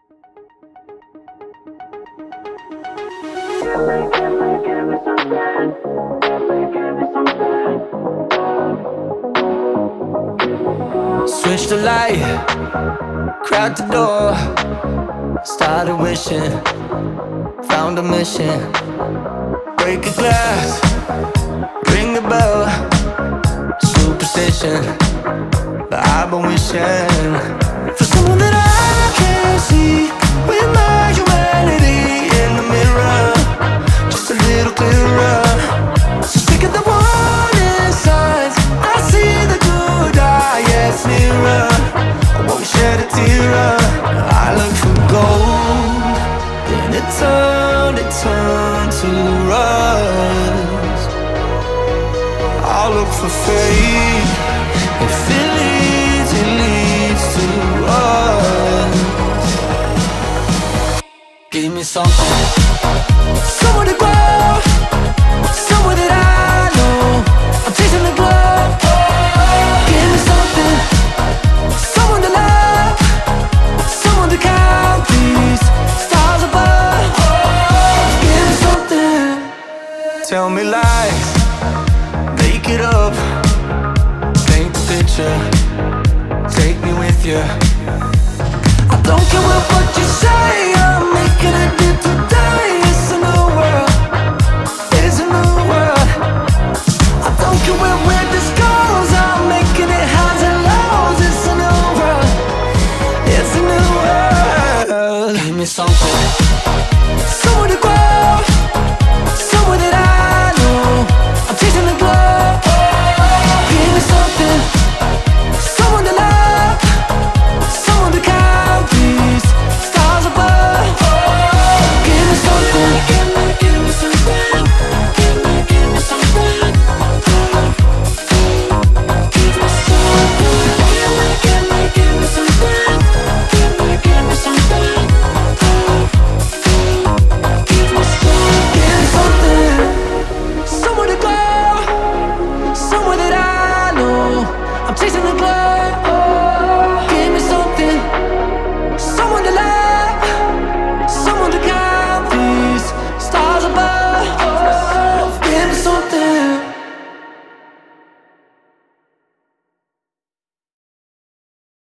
Switch the light, crack the door, started wishing, found a mission. Break a glass, ring the bell, superstition. But I've been wishing for someone that I can't see, with my humanity in the mirror, just a little clearer. So sick of the warning signs, I see the good, yes, nearer. I won't shed a tear. I look for gold, then it turned to rust. I'll look for faith, if it leads to us. Give me something.